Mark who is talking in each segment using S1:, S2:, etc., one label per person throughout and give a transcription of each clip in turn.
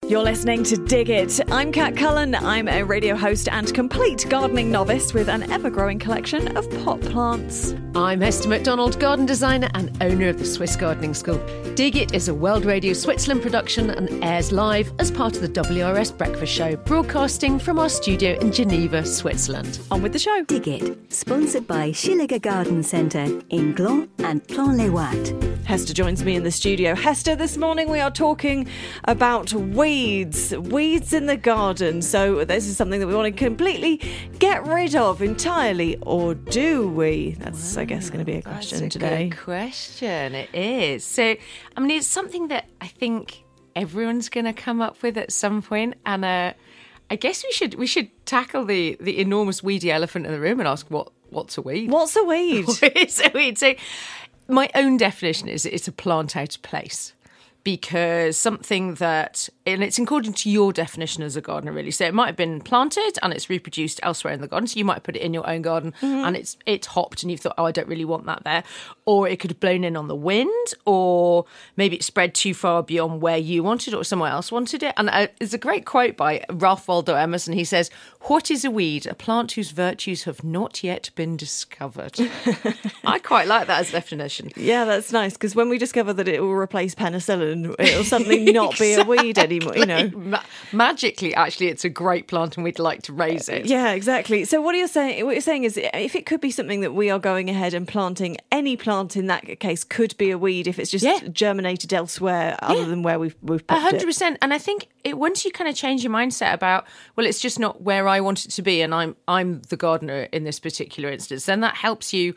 S1: You're listening to Dig It. I'm Kat Cullen. I'm a radio host and complete gardening novice with an ever-growing collection of pot plants.
S2: I'm Hester MacDonald, garden designer and owner of the Swiss Gardening School. Dig It is a World Radio Switzerland production and airs live as part of the WRS Breakfast Show, broadcasting from our studio in Geneva, Switzerland.
S1: On with the show.
S3: Dig It, sponsored by Schilliger Garden Centre in Gland and Plan-les-Ouates.
S1: Hester joins me in the studio. Hester, this morning we are talking about weeds in the garden. So this is something that we want to completely get rid of entirely, or do we? That's, I guess, going to be a question today.
S2: Good question. It is. So, I mean, it's something that I think everyone's going to come up with at some point, and I guess we should tackle the enormous weedy elephant in the room and ask what's a weed?
S1: What's a weed?
S2: What is a weed? So, my own definition is it's a plant out of place. Because something that, and it's according to your definition as a gardener, really. So it might have been planted and it's reproduced elsewhere in the garden. So you might put it in your own garden and it's hopped and you've thought, oh, I don't really want that there. Or it could have blown in on the wind, or maybe it spread too far beyond where you wanted it or somewhere else wanted it. And there's a great quote by Ralph Waldo Emerson. He says, "What is a weed? A plant whose virtues have not yet been discovered." I quite like that as a definition.
S1: Yeah, that's nice, because when we discover that it will replace penicillin, it'll suddenly not be a weed anymore, you know.
S2: Magically, actually, it's a great plant and we'd like to raise it.
S1: Yeah, exactly. So what you're saying is, if it could be something that we are going ahead and planting, any plant in that case could be a weed if it's just germinated elsewhere other than where we've popped it.
S2: 100%. And I think once you kind of change your mindset about, well, it's just not where I want it to be, and I'm the gardener in this particular instance, then that helps you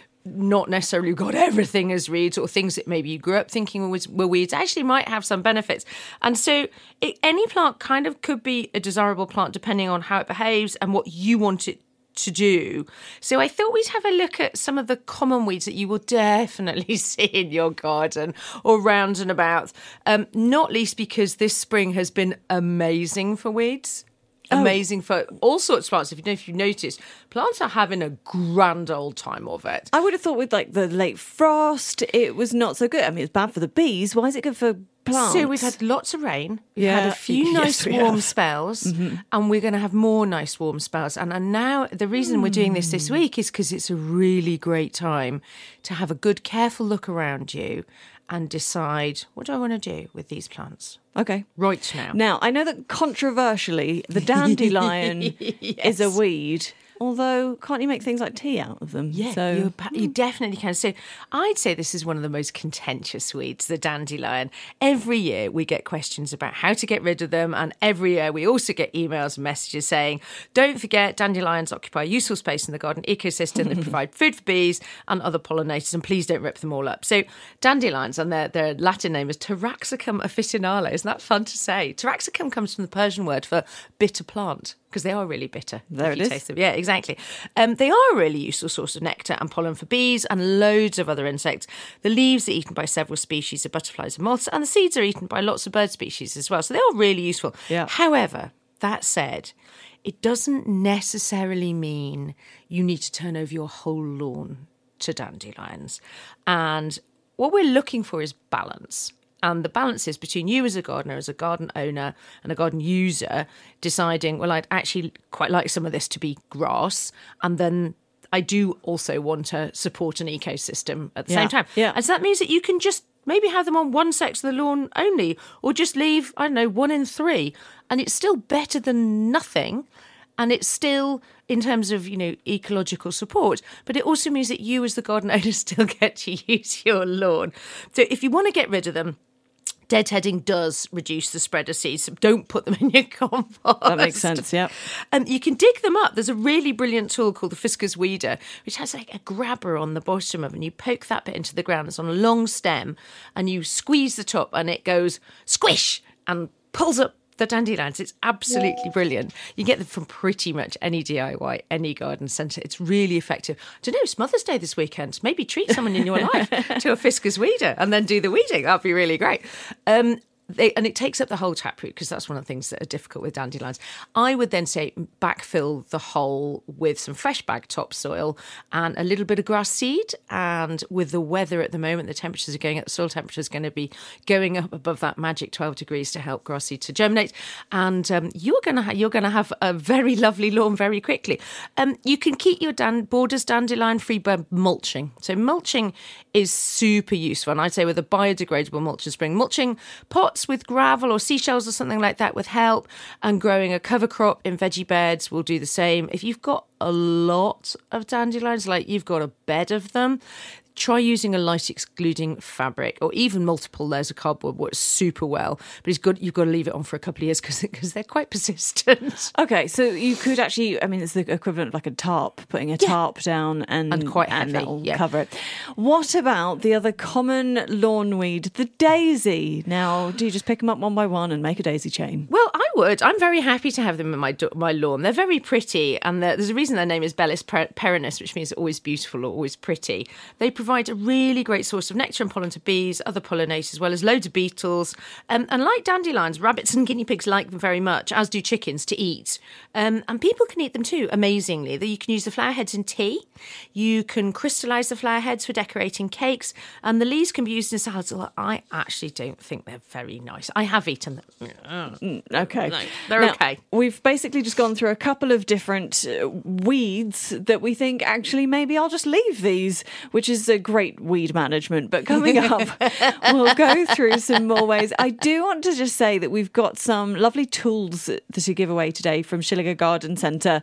S2: not necessarily got everything as weeds, or things that maybe you grew up thinking were weeds actually might have some benefits. And so any plant kind of could be a desirable plant depending on how it behaves and what you want it to do. So I thought we'd have a look at some of the common weeds that you will definitely see in your garden or round and about, not least because this spring has been amazing for weeds. Amazing for all sorts of plants. If you notice, plants are having a grand old time of it.
S1: I would have thought with like the late frost, it was not so good. I mean, it's bad for the bees. Why is it good for plants?
S2: So we've had lots of rain. We've had a few nice warm spells, and we're going to have more nice warm spells. And now the reason we're doing this week is because it's a really great time to have a good, careful look around you and decide, what do I want to do with these plants?
S1: Okay.
S2: Right now.
S1: Now, I know that controversially, the dandelion is a weed. Although, can't you make things like tea out of them?
S2: Yeah,
S1: so,
S2: you definitely can. So I'd say this is one of the most contentious weeds, the dandelion. Every year we get questions about how to get rid of them. And every year we also get emails and messages saying, don't forget, dandelions occupy a useful space in the garden ecosystem. They provide food for bees and other pollinators, and please don't rip them all up. So dandelions, and their Latin name is Taraxacum officinale. Isn't that fun to say? Taraxacum comes from the Persian word for bitter plant, because they are really bitter.
S1: There it is.
S2: Taste them. Yeah, exactly. They are a really useful source of nectar and pollen for bees and loads of other insects. The leaves are eaten by several species of butterflies and moths, and the seeds are eaten by lots of bird species as well. So they are really useful.
S1: Yeah.
S2: However, that said, it doesn't necessarily mean you need to turn over your whole lawn to dandelions. And what we're looking for is balance. And the balance is between you as a gardener, as a garden owner and a garden user, deciding, well, I'd actually quite like some of this to be grass. And then I do also want to support an ecosystem at the same time.
S1: Yeah.
S2: And so that means that you can just maybe have them on one section of the lawn only, or just leave, I don't know, 1 in 3. And it's still better than nothing. And it's still, in terms of, ecological support, but it also means that you as the garden owner still get to use your lawn. So if you want to get rid of them, deadheading does reduce the spread of seeds. So don't put them in your compost.
S1: That makes sense, yeah.
S2: And you can dig them up. There's a really brilliant tool called the Fiskars Weeder, which has like a grabber on the bottom of it, and you poke that bit into the ground. It's on a long stem, and you squeeze the top, and it goes squish and pulls up the dandelions. It's absolutely brilliant. You get them from pretty much any DIY, any garden centre. It's really effective. I don't know, it's Mother's Day this weekend. Maybe treat someone in your life to a Fiskars Weeder and then do the weeding. That'd be really great. and it takes up the whole taproot, because that's one of the things that are difficult with dandelions. I would then say backfill the hole with some fresh bag topsoil and a little bit of grass seed. And with the weather at the moment, the temperatures are going up, the soil temperature is going to be going up above that magic 12 degrees to help grass seed to germinate. And you're going to have a very lovely lawn very quickly. You can keep your borders dandelion free by mulching. So mulching is super useful. And I'd say with a biodegradable mulch in spring, mulching pots with gravel or seashells or something like that would help, and growing a cover crop in veggie beds will do the same. If you've got a lot of dandelions, like you've got a bed of them, try using a light excluding fabric, or even multiple layers of cardboard works super well. But you've got to leave it on for a couple of years because they're quite persistent.
S1: Okay, so you could actually, I mean, it's the equivalent of like a tarp, putting a tarp down and
S2: quite heavy,
S1: that'll cover it. What about the other common lawn weed, the daisy? Now, do you just pick them up one by one and make a daisy chain?
S2: Well, I would. I'm very happy to have them in my lawn. They're very pretty, and there's a reason their name is Bellis perennis, which means always beautiful or always pretty. They provide a really great source of nectar and pollen to bees, other pollinators, as well as loads of beetles. And like dandelions, rabbits and guinea pigs like them very much, as do chickens, to eat. And people can eat them too, amazingly. You can use the flower heads in tea. You can crystallise the flower heads for decorating cakes. And the leaves can be used in salads. Although I actually don't think they're very nice. I have eaten them.
S1: Okay.
S2: No, they're okay.
S1: We've basically just gone through a couple of different weeds that we think, actually, maybe I'll just leave these, which is a great weed management. But coming up, we'll go through some more ways. I do want to just say that we've got some lovely tools to give away today from Shilliger Garden Centre.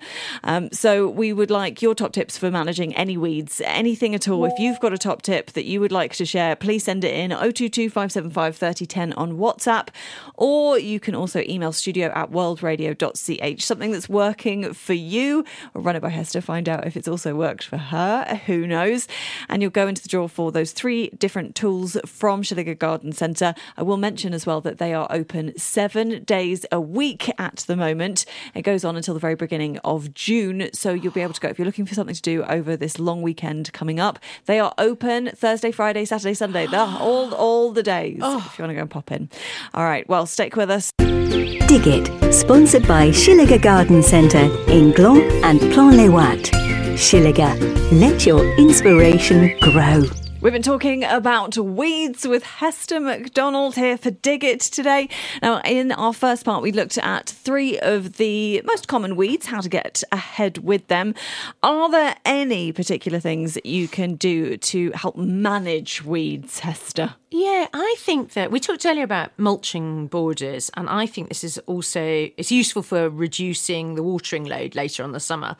S1: So we would like your top tips for managing any weeds, anything at all. If you've got a top tip that you would like to share, please send it in 022 575 3010 on WhatsApp, or you can also email studio@worldradio.ch, something that's working for you. Or run it by Hester, find out if it's also worked for her. Who knows? And you'll go into the draw for those 3 different tools from Shilliger Garden Centre. I will mention as well that they are open 7 days a week at the moment. It goes on until the very beginning of June, so you'll be able to go if you're looking for something to do over this long weekend coming up. They are open Thursday, Friday, Saturday, Sunday. They're all the days if you want to go and pop in. All right, well, stick with us.
S3: Dig It, sponsored by Shilliger Garden Centre in Gland and Plan-les-Ouates. Shilliger, let your inspiration grow.
S1: We've been talking about weeds with Hester McDonald here for Dig It today. Now, in our first part, we looked at 3 of the most common weeds, how to get ahead with them. Are there any particular things that you can do to help manage weeds, Hester?
S2: Yeah, I think that we talked earlier about mulching borders, and I think this is also, it's useful for reducing the watering load later on the summer.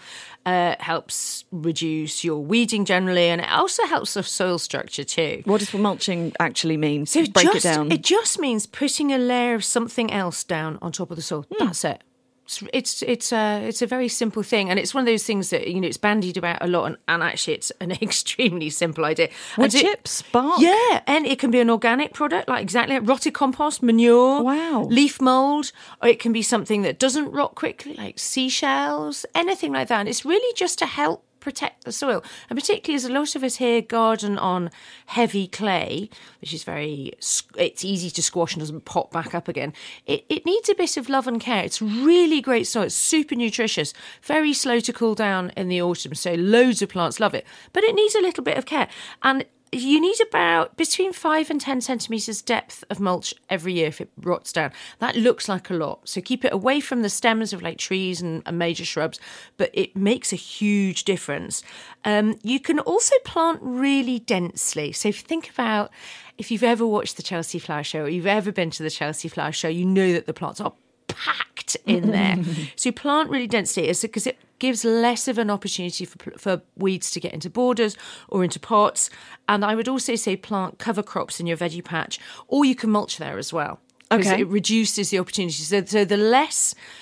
S2: Helps reduce your weeding generally, and it also helps the soil structure too.
S1: What does mulching actually mean?
S2: So
S1: break it down.
S2: It just means putting a layer of something else down on top of the soil. That's it. It's a very simple thing, and it's one of those things that it's bandied about a lot, and actually it's an extremely simple idea.
S1: Wood chips, bark,
S2: and it can be an organic product, like exactly like rotted compost, manure, leaf mould, or it can be something that doesn't rot quickly, like seashells, anything like that. And it's really just to help protect the soil, and particularly as a lot of us here garden on heavy clay, which is it's easy to squash and doesn't pop back up again. It needs a bit of love and care. It's really great soil. It's super nutritious, very slow to cool down in the autumn, so loads of plants love it, but it needs a little bit of care. And you need about between 5 and 10 centimetres depth of mulch every year if it rots down. That looks like a lot. So keep it away from the stems of like trees and major shrubs, but it makes a huge difference. You can also plant really densely. So if you think about, if you've ever watched the Chelsea Flower Show or you've ever been to the Chelsea Flower Show, you know that the plants are packed in there. So you plant really densely because it gives less of an opportunity for weeds to get into borders or into pots. And I would also say plant cover crops in your veggie patch, or you can mulch there as well. Because it reduces the opportunity. So the less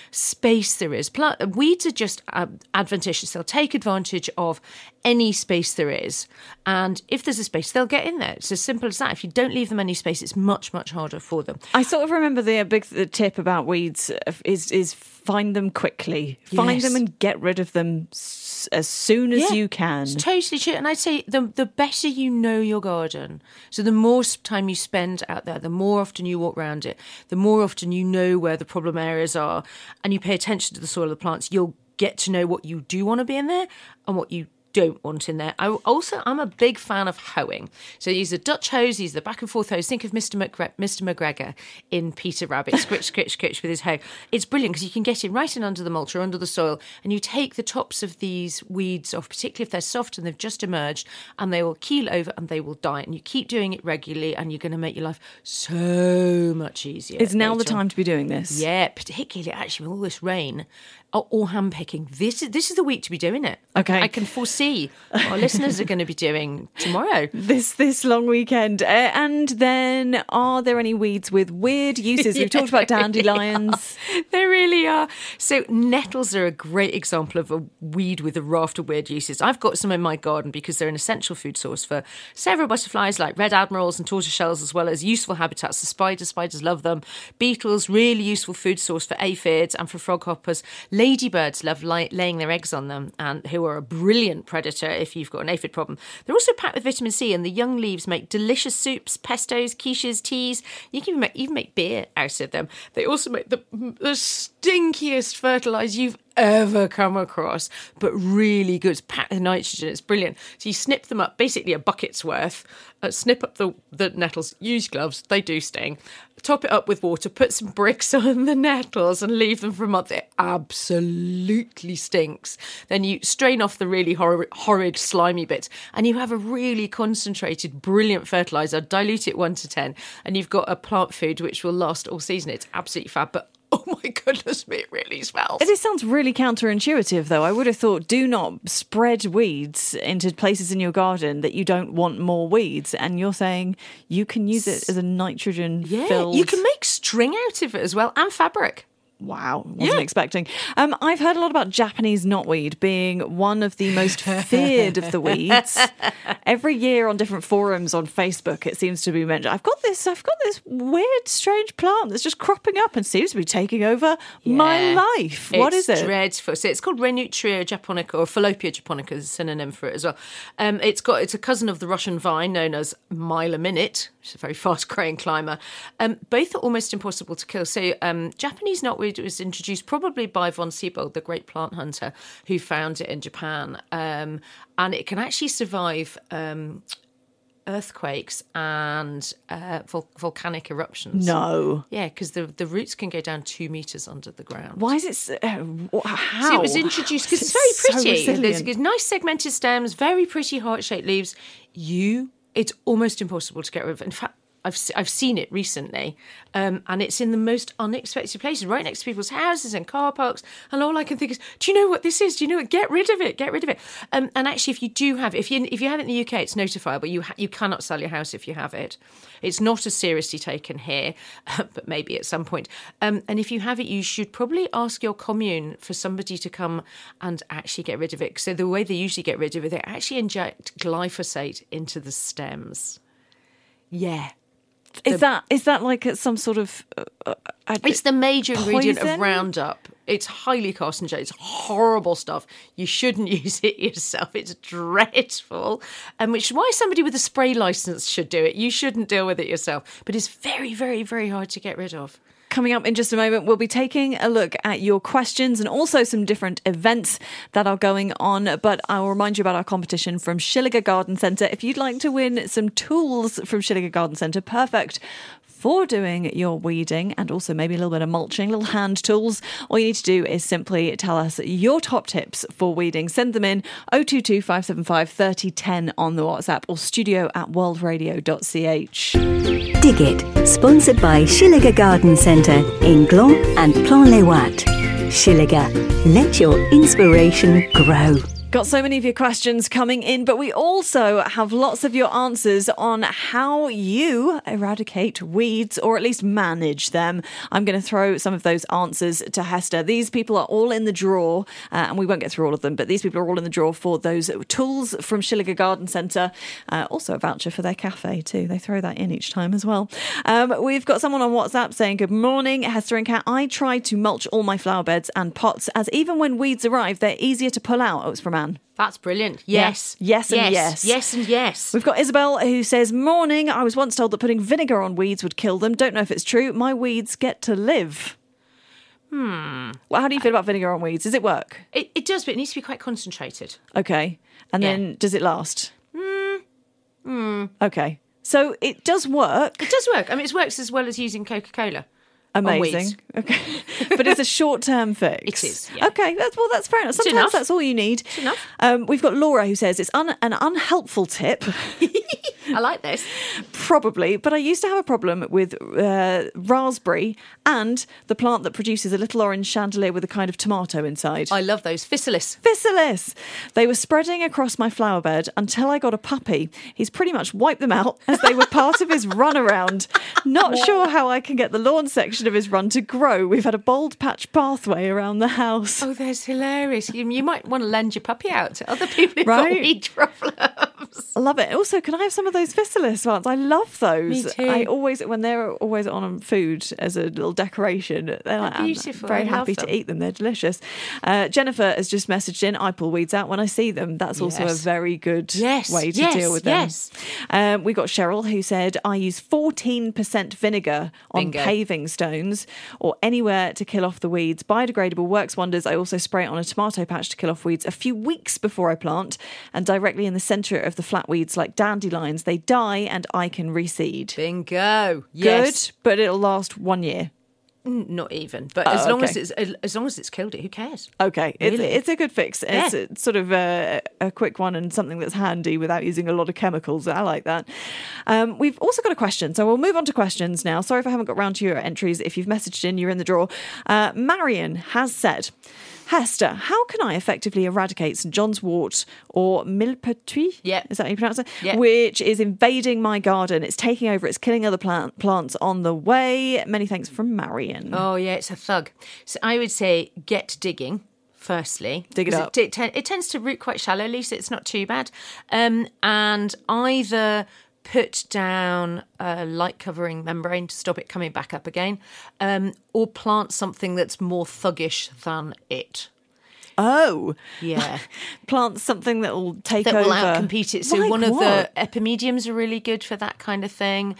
S2: space there is. Weeds are just adventitious. They'll take advantage of any space there is. And if there's a space, they'll get in there. It's as simple as that. If you don't leave them any space, it's much, much harder for them.
S1: I sort of remember the big tip about weeds is find them quickly. Find them and get rid of them as soon as you can.
S2: It's totally true. And I'd say the better you know your garden, so the more time you spend out there, the more often you walk around it, the more often you know where the problem areas are, and you pay attention to the soil of the plants, you'll get to know what you do want to be in there and what you don't want in there. I'm a big fan of hoeing. So use the Dutch hose, use the back and forth hose. Think of Mr. McGregor in Peter Rabbit, scritch, scritch, scritch with his hoe. It's brilliant because you can get it right in under the mulch or under the soil, and you take the tops of these weeds off, particularly if they're soft and they've just emerged, and they will keel over and they will die. And you keep doing it regularly, and you're going to make your life so much easier.
S1: Is now the time to be doing this?
S2: Yeah, particularly actually with all this rain or hand picking. This is the week to be doing it.
S1: Okay.
S2: I can foresee what our listeners are going to be doing tomorrow.
S1: This long weekend. And then, are there any weeds with weird uses? We've talked about dandelions.
S2: There really are. So nettles are a great example of a weed with a raft of weird uses. I've got some in my garden because they're an essential food source for several butterflies like red admirals and tortoiseshells, as well as useful habitats for spiders. Spiders love them. Beetles, really useful food source for aphids and for froghoppers. Ladybirds love laying their eggs on them, and who are a brilliant predator if you've got an aphid problem. They're also packed with vitamin C, and the young leaves make delicious soups, pestos, quiches, teas. You can even make beer out of them. They also make the stinkiest fertiliser you've ever come across, but really good. It's packed with nitrogen. It's brilliant. So you snip them up, basically a bucket's worth. Snip up the nettles. Use gloves. They do sting. Top it up with water. Put some bricks on the nettles and leave them for a month. It absolutely stinks. Then you strain off the really horrid slimy bits, and you have a really concentrated, brilliant fertiliser. Dilute it 1 to 10, and you've got a plant food which will last all season. It's absolutely fab. But oh my goodness me, it really smells.
S1: It sounds really counterintuitive, though. I would have thought, do not spread weeds into places in your garden that you don't want more weeds. And you're saying you can use it as a nitrogen-filled...
S2: You can make string out of it as well, and fabric.
S1: Wow, wasn't expecting. I've heard a lot about Japanese knotweed being one of the most feared of the weeds. Every year on different forums on Facebook, it seems to be mentioned. I've got this weird, strange plant that's just cropping up and seems to be taking over my life. What is it?
S2: It's dreadful. So it's called Renutria japonica, or Falopia japonica is a synonym for it as well. It's a cousin of the Russian vine known as mile a minute. It's a very fast-growing climber. Both are almost impossible to kill. So Japanese knotweed was introduced probably by von Siebold, the great plant hunter who found it in Japan. And it can actually survive earthquakes and volcanic eruptions.
S1: No.
S2: Yeah, because the roots can go down 2 meters under the ground.
S1: Why is it... how?
S2: So it was introduced because it's very pretty.
S1: So
S2: There's nice segmented stems, very pretty heart-shaped leaves. It's almost impossible to get rid of. In fact, I've seen it recently, and it's in the most unexpected places, right next to people's houses and car parks. And all I can think is, do you know what this is? Do you know what? Get rid of it. Get rid of it. And actually, if you have it in the UK, it's notifiable. You cannot sell your house if you have it. It's not as seriously taken here, but maybe at some point. And if you have it, you should probably ask your commune for somebody to come and actually get rid of it. So the way they usually get rid of it, they actually inject glyphosate into the stems. Yeah.
S1: Is that like some sort of...
S2: it's the major ingredient
S1: poison?
S2: Of Roundup. It's highly carcinogenic. It's horrible stuff. You shouldn't use it yourself. It's dreadful. Which is why somebody with a spray licence should do it. You shouldn't deal with it yourself. But it's very, very, very hard to get rid of.
S1: Coming up in just a moment, we'll be taking a look at your questions and also some different events that are going on. But I'll remind you about our competition from Shilliger Garden Centre. If you'd like to win some tools from Shilliger Garden Centre, perfect for doing your weeding and also maybe a little bit of mulching, little hand tools, all you need to do is simply tell us your top tips for weeding. Send them in 022 575 3010 on the WhatsApp or studio@worldradio.ch.
S3: Dig It, sponsored by Shilliger Garden Centre in Gland and Plan-les-Ouates. Shilliger, let your inspiration grow.
S1: Got so many of your questions coming in, but we also have lots of your answers on how you eradicate weeds, or at least manage them. I'm going to throw some of those answers to Hester. These people are all in the draw, and we won't get through all of them, but these people are all in the draw for those tools from Shilliger Garden Centre. Also a voucher for their cafe too. They throw that in each time as well. We've got someone on WhatsApp saying, good morning, Hester and Kat. I try to mulch all my flower beds and pots, as even when weeds arrive, they're easier to pull out. Oh, it's from Anne.
S2: That's brilliant. Yes.
S1: Yes and yes.
S2: Yes and yes.
S1: We've got Isabel who says, morning, I was once told that putting vinegar on weeds would kill them. Don't know if it's true. My weeds get to live. Well, how do you feel about vinegar on weeds? Does it work?
S2: It does, but it needs to be quite concentrated.
S1: Okay. And then does it last? Okay. So it does work.
S2: It does work. I mean, it works as well as using Coca-Cola.
S1: Amazing. Okay. But it's a short-term fix.
S2: It is, yeah.
S1: Okay, that's fair enough. Sometimes
S2: enough.
S1: that's all you need.
S2: It's enough.
S1: We've got Laura who says it's an unhelpful tip.
S2: I like this.
S1: Probably, but I used to have a problem with raspberry and the plant that produces a little orange chandelier with a kind of tomato inside.
S2: I love those. Physalis.
S1: Physalis! They were spreading across my flower bed until I got a puppy. He's pretty much wiped them out as they were part of his runaround. Not sure how I can get the lawn section of his run to grow. We've had a bold patch pathway around the house.
S2: Oh, that's hilarious. You might want to lend your puppy out to other people who've
S1: Right.
S2: got weed problems.
S1: I love it. Also, can I have some of those Physalis ones? I love those.
S2: Me too.
S1: I always, when they're always on food as a little decoration, they're like,
S2: beautiful.
S1: I'm very
S2: I love
S1: happy to
S2: them.
S1: eat them. They're delicious. Jennifer has just messaged in, I pull weeds out when I see them. That's also a
S2: Yes.
S1: very good
S2: Yes,
S1: way to
S2: yes,
S1: deal with them.
S2: yes.
S1: We got Cheryl who said, I use 14% vinegar on
S2: Bingo.
S1: paving stones or anywhere to kill off the weeds. Biodegradable works wonders. I also spray it on a tomato patch to kill off weeds a few weeks before I plant, and directly in the centre of the flat weeds like dandelions. They die and I can reseed.
S2: Bingo. Yes.
S1: Good, but it'll last 1 year.
S2: Not even. But as long
S1: okay.
S2: as it's killed it, who cares?
S1: Okay,
S2: Really?
S1: it's a good fix. It's sort of a quick one and something that's handy without using a lot of chemicals. I like that. We've also got a question, so we'll move on to questions now. Sorry if I haven't got round to your entries. If you've messaged in, you're in the draw. Marion has said, Hester, how can I effectively eradicate St John's wort or millepertuis?
S2: Yeah.
S1: Is that how you pronounce it?
S2: Yeah.
S1: Which is invading my garden. It's taking over. It's killing other plants on the way. Many thanks from Marion.
S2: Oh, yeah, it's a thug. So I would say get digging. Firstly,
S1: Dig it
S2: 'cause
S1: up.
S2: It tends to root quite shallowly, so it's not too bad. And either put down a light covering membrane to stop it coming back up again, or plant something that's more thuggish than it.
S1: Oh,
S2: Yeah.
S1: plant something that will take
S2: That
S1: over.
S2: will outcompete it. So
S1: Like
S2: one of
S1: what?
S2: the epimediums are really good for that kind of thing.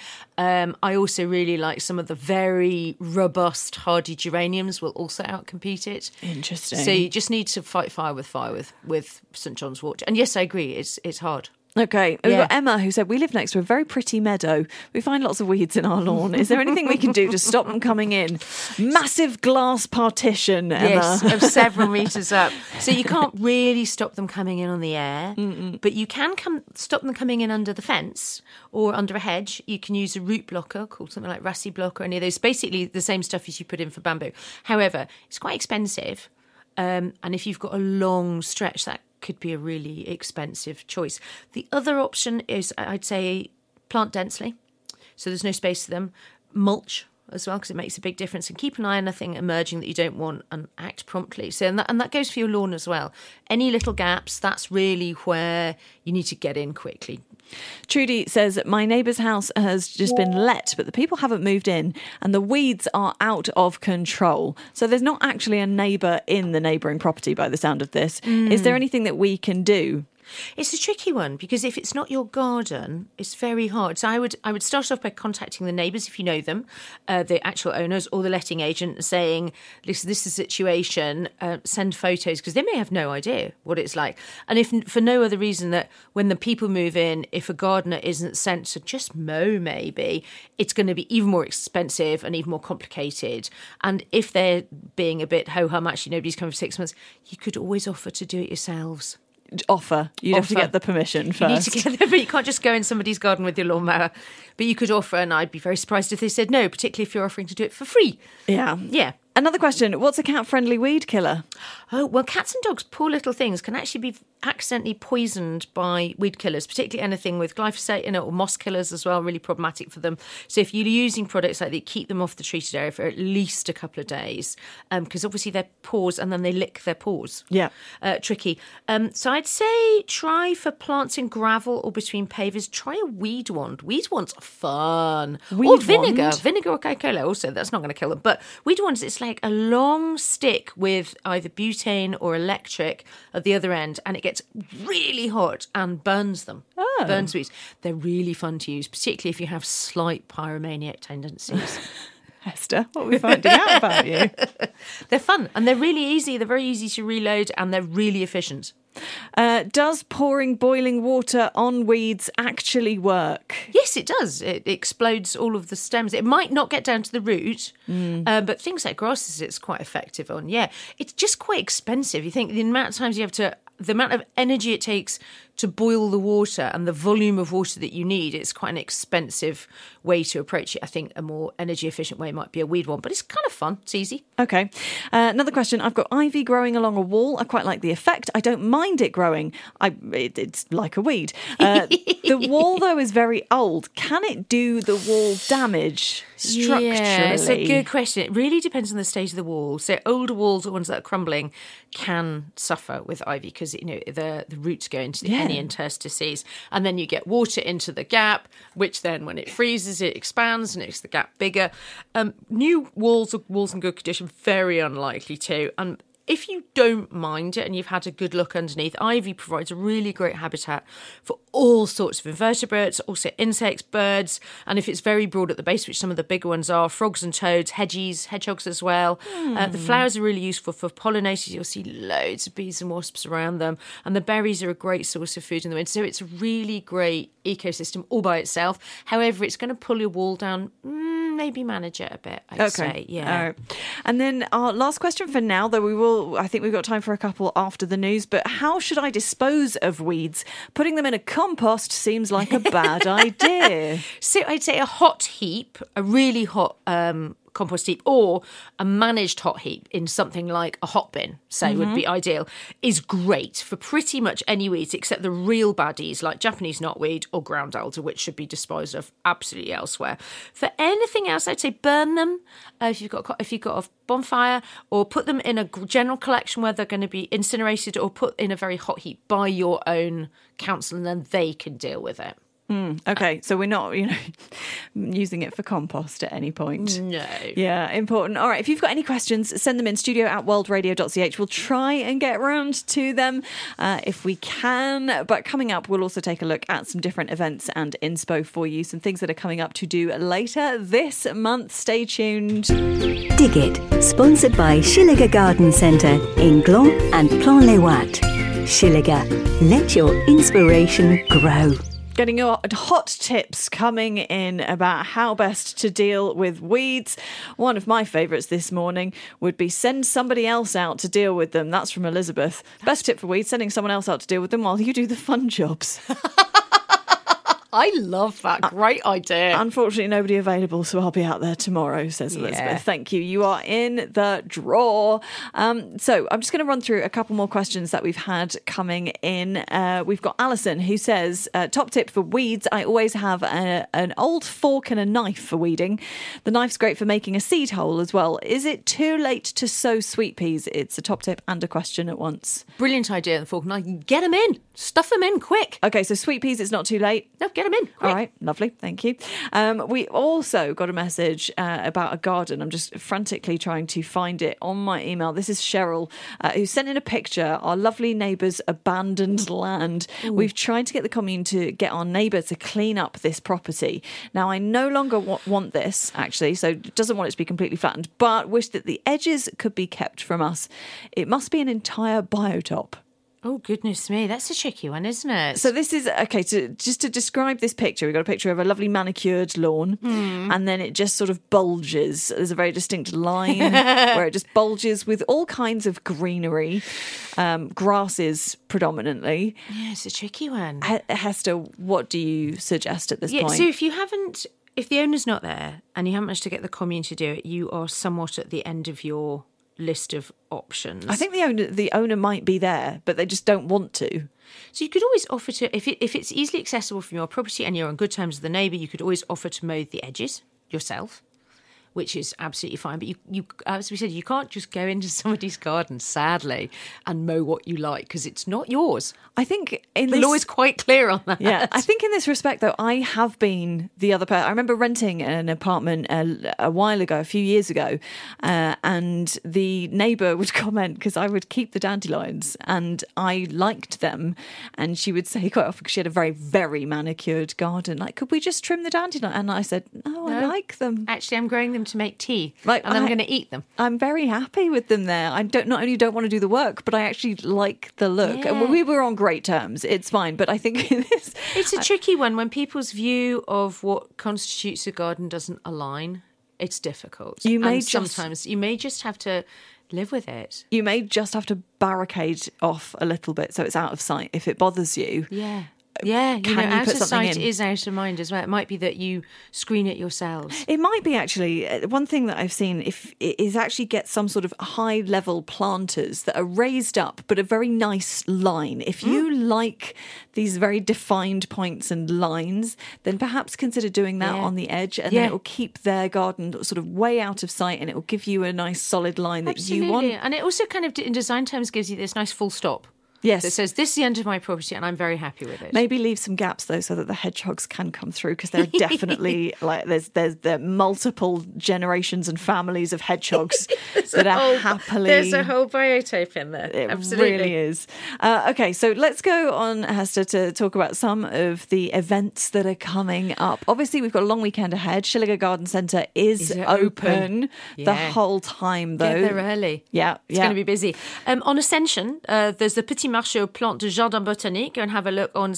S2: I also really like some of the very robust hardy geraniums will also outcompete it.
S1: Interesting.
S2: So you just need to fight fire with St John's wort. And yes, I agree. It's hard.
S1: Okay, we've
S2: Yeah.
S1: got Emma who said, we live next to a very pretty meadow. We find lots of weeds in our lawn. Is there anything we can do to stop them coming in? Massive glass partition, Emma.
S2: Yes, of several metres up. So you can't really stop them coming in on the air, but you can stop them coming in under the fence or under a hedge. You can use a root blocker called something like Rassi Block or any of those. Basically the same stuff as you put in for bamboo. However, it's quite expensive. And if you've got a long stretch, that could be a really expensive choice. The other option is, I'd say, plant densely. So there's no space for them. Mulch as well, because it makes a big difference. And keep an eye on anything emerging that you don't want and act promptly. So, and that goes for your lawn as well. Any little gaps, that's really where you need to get in quickly.
S1: Trudy says, my neighbour's house has just been let, but the people haven't moved in and the weeds are out of control. So there's not actually a neighbour in the neighbouring property by the sound of this. Is there anything that we can do?
S2: It's a tricky one because if it's not your garden, it's very hard. So I would start off by contacting the neighbours if you know them, the actual owners or the letting agent, saying, "Listen, this is the situation. Send photos," because they may have no idea what it's like. And if for no other reason that when the people move in, if a gardener isn't sent to just mow, maybe it's going to be even more expensive and even more complicated. And if they're being a bit ho hum, actually nobody's coming for 6 months, you could always offer to do it yourselves.
S1: Offer. You'd have to
S2: Offer.
S1: get the permission first.
S2: You need to get there, but you can't just go in somebody's garden with your lawnmower. But you could offer, and I'd be very surprised if they said no, particularly if you're offering to do it for free.
S1: Yeah.
S2: Yeah.
S1: Another question. What's a cat-friendly weed killer?
S2: Oh, well, cats and dogs, poor little things, can actually be accidentally poisoned by weed killers, particularly anything with glyphosate in it or moss killers as well, really problematic for them. So if you're using products like that, keep them off the treated area for at least a couple of days, because obviously they're pores and then they lick their paws.
S1: Yeah.
S2: Tricky. So I'd say try for plants in gravel or between pavers, try a weed wand. Weed wands are fun. Or vinegar.
S1: wand?
S2: Vinegar or Coca-Cola also, that's not going to kill them. But weed wands, it's like a long stick with either butane or electric at the other end, and it gets really hot and burns them. Burns weeds. They're really fun to use, particularly if you have slight pyromaniac tendencies.
S1: Hester, what are we finding out about you?
S2: They're fun and they're really easy. They're very easy to reload and they're really efficient.
S1: Does pouring boiling water on weeds actually work?
S2: Yes, it does. It explodes all of the stems. It might not get down to the root, but things like grasses it's quite effective on. Yeah, it's just quite expensive. You think the amount of times you have to, the amount of energy it takes to boil the water and the volume of water that you need, it's quite an expensive way to approach it. I think a more energy efficient way might be a weed one, but it's kind of fun. It's easy.
S1: Okay. Another question. I've got ivy growing along a wall. I quite like the effect. I don't mind it growing. It's like a weed. The wall, though, is very old. Can it do the wall damage structurally?
S2: Yeah, it's a good question. It really depends on the state of the wall. So older walls or ones that are crumbling can suffer with ivy because the roots go into the any interstices, and then you get water into the gap, which then when it freezes it expands and makes the gap bigger. New walls or walls in good condition, very unlikely to. And if you don't mind it and you've had a good look underneath, ivy provides a really great habitat for all sorts of invertebrates, also insects, birds, and if it's very broad at the base, which some of the bigger ones are, frogs and toads, hedgehogs as well. The flowers are really useful for pollinators. You'll see loads of bees and wasps around them, and the berries are a great source of food in the winter. So it's a really great ecosystem all by itself. However, it's going to pull your wall down. Maybe manage it a bit, I'd say. Yeah.
S1: All right. And then our last question for now, though I think we've got time for a couple after the news, but how should I dispose of weeds? Putting them in a compost seems like a bad idea.
S2: So I'd say a hot heap, a really hot compost heap, or a managed hot heap in something like a hot bin, say, would be ideal, is great for pretty much any weeds except the real baddies like Japanese knotweed or ground elder, which should be disposed of absolutely elsewhere. For anything else, I'd say burn them if you've got a bonfire, or put them in a general collection where they're going to be incinerated, or put in a very hot heap by your own council, and then they can deal with it.
S1: Okay, so we're not, using it for compost at any point.
S2: No.
S1: Yeah, important. All right, if you've got any questions, send them in studio@worldradio.ch. We'll try and get round to them if we can. But coming up, we'll also take a look at some different events and inspo for you, some things that are coming up to do later this month. Stay tuned.
S3: Dig It, sponsored by Shilliger Garden Centre in Gland and Plan-les-Ouates. Shilliger, let your inspiration grow.
S1: Getting your hot tips coming in about how best to deal with weeds. One of my favourites this morning would be send somebody else out to deal with them. That's from Elizabeth. Best tip for weeds, sending someone else out to deal with them while you do the fun jobs.
S2: I love that. Great idea.
S1: Unfortunately, nobody available, so I'll be out there tomorrow, says Elizabeth.
S2: Yeah.
S1: Thank you. You are in the draw. So I'm just going to run through a couple more questions that we've had coming in. We've got Alison, who says, top tip for weeds, I always have an old fork and a knife for weeding. The knife's great for making a seed hole as well. Is it too late to sow sweet peas? It's a top tip and a question at once.
S2: Brilliant idea, the fork and knife. Get them in. Stuff them in quick.
S1: Okay, so sweet peas, it's not too late.
S2: No, get them in. Quick.
S1: All right, lovely, thank you. We also got a message about a garden. I'm just frantically trying to find it on my email. This is Cheryl, who sent in a picture, our lovely neighbour's abandoned land. Ooh. We've tried to get the commune to get our neighbour to clean up this property. Now, I no longer want this, actually, so doesn't want it to be completely flattened, but wish that the edges could be kept from us. It must be an entire biotop.
S2: Oh, goodness me. That's a tricky one, isn't it?
S1: So this is, okay, just to describe this picture, we've got a picture of a lovely manicured lawn, and then it just sort of bulges. There's a very distinct line where it just bulges with all kinds of greenery, grasses predominantly.
S2: Yeah, it's a tricky one.
S1: Hester, what do you suggest at this point?
S2: So if the owner's not there and you haven't managed to get the commune to do it, you are somewhat at the end of your list of options.
S1: I think the owner might be there, but they just don't want to.
S2: So you could always offer to, if it's easily accessible from your property and you're on good terms with the neighbour, you could always offer to mow the edges yourself, which is absolutely fine. But you, as we said, you can't just go into somebody's garden, sadly, and mow what you like, because it's not yours.
S1: I think
S2: the law is quite clear on that.
S1: Yeah, I think in this respect, though, I have been the other person. I remember renting an apartment a while ago, a few years ago, and the neighbour would comment, because I would keep the dandelions and I liked them, and she would say quite often, because she had a very, very manicured garden, like, could we just trim the dandelion? And I said, no, I like them.
S2: Actually, I'm growing them to make tea,
S1: like,
S2: and I'm going to eat them.
S1: I'm very happy with them there. I not only don't want to do the work, but I actually like the look.
S2: Yeah.
S1: And we were on great terms. It's fine. But I think
S2: it's a tricky one when people's view of what constitutes a garden doesn't align. It's difficult. Sometimes you may just have to live with it.
S1: You may just have to barricade off a little bit so it's out of sight if it bothers you.
S2: Yeah. Yeah, out of sight
S1: in?
S2: is out of mind as well. It might be that you screen it yourselves.
S1: It might be, actually. One thing that I've seen is actually get some sort of high-level planters that are raised up, but a very nice line. If you like these very defined points and lines, then perhaps consider doing that on the edge, and then it will keep their garden sort of way out of sight, and it will give you a nice solid line that you want.
S2: And it also kind of, in design terms, gives you this nice full stop.
S1: Yes.
S2: That says, this is the end of my property and I'm very happy with it.
S1: Maybe leave some gaps, though, so that the hedgehogs can come through, because there are definitely, like, there are multiple generations and families of hedgehogs that are happily...
S2: There's a whole biotype in there.
S1: It
S2: Absolutely.
S1: really is. Okay, so let's go on, Hester, to talk about some of the events that are coming up. Obviously, we've got a long weekend ahead. Shilliger Garden Centre is open the whole time, though.
S2: Get there early.
S1: Yeah.
S2: It's going to be busy. On Ascension, there's the Petit Marché aux Plantes de Jardin Botanique. Go and have a look on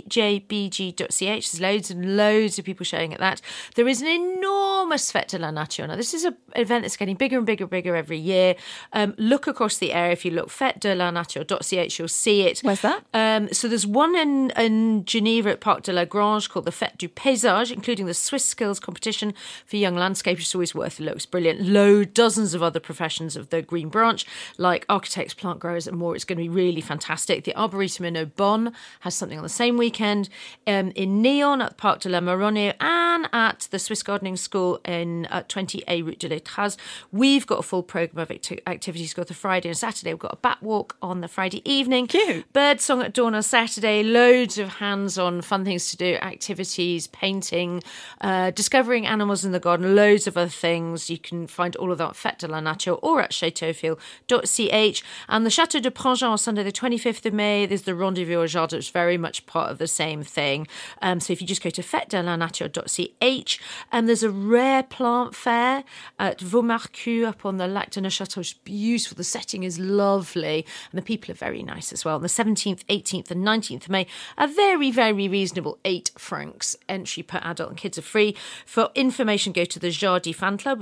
S2: cjbg.ch. There's loads and loads of people showing at that. There is an enormous Fête de la Nature. Now, this is an event that's getting bigger and bigger every year. Look across the area. If you look fêtedelanature.ch, you'll see it.
S1: Where's that?
S2: So there's one in Geneva at Parc de la Grange called the Fête du Paysage, including the Swiss Skills Competition for young landscapers. It's always worth a look. It's brilliant. Dozens of other professions of the Green Branch, like architects, plant growers and more. It's going to be really fantastic. The Arboretum in Aubonne has something on the same weekend. In Nyon at the Parc de la Maronne and at the Swiss Gardening School in 20A Route de l'Étraz. We've got a full programme of activities. We've got the Friday and Saturday. We've got a bat walk on the Friday evening.
S1: Cute.
S2: Bird song at dawn on Saturday. Loads of hands-on fun things to do. Activities, painting, discovering animals in the garden. Loads of other things. You can find all of that at Fête de la Nature or at chateaufield.ch. And the Château de Prangin on Sunday the 25th of May, there's the Rendezvous au Jardin, which is very much part of the same thing. So if you just go to fêtedelanature.ch, and there's a rare plant fair at Vaumarcus up on the Lac de Neuchâtel, which is beautiful. The setting is lovely, and the people are very nice as well. On the 17th, 18th and 19th of May, a very, very reasonable 8 francs entry per adult, and kids are free. For information, go to the Jardy Fan Club,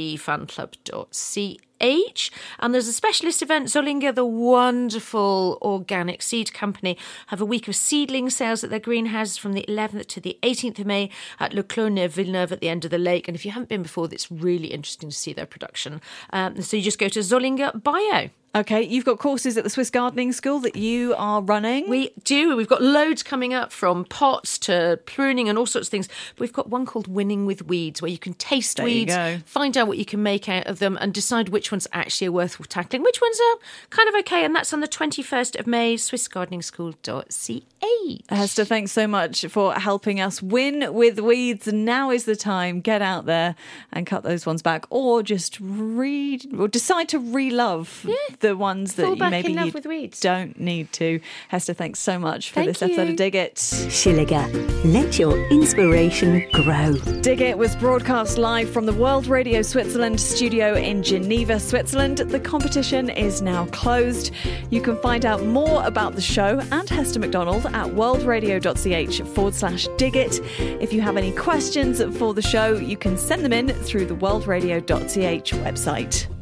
S2: jardyfanclub.ch. And there's a specialist event. Zollinger, the wonderful organic seed company, have a week of seedling sales at their greenhouse from the 11th to the 18th of May at Le Clos near Villeneuve at the end of the lake. And if you haven't been before, it's really interesting to see their production. So you just go to Zollinger Bio.
S1: Okay, you've got courses at the Swiss Gardening School that you are running.
S2: We do. We've got loads coming up, from pots to pruning and all sorts of things. But we've got one called Winning with Weeds, where you can taste weeds, find out what you can make out of them and decide which ones actually are worth tackling, which ones are kind of okay. And that's on the 21st of May, swissgardeningschool.ch.
S1: Hester, thanks so much for helping us win with weeds. Now is the time. Get out there and cut those ones back, or just decide to re-love the ones that you maybe you don't need to. Hester, thanks so much for this episode of Dig It.
S3: Shilliger, let your inspiration grow.
S1: Dig It was broadcast live from the World Radio Switzerland studio in Geneva, Switzerland. The competition is now closed. You can find out more about the show and Hester McDonald at worldradio.ch/dig it. If you have any questions for the show, you can send them in through the worldradio.ch website.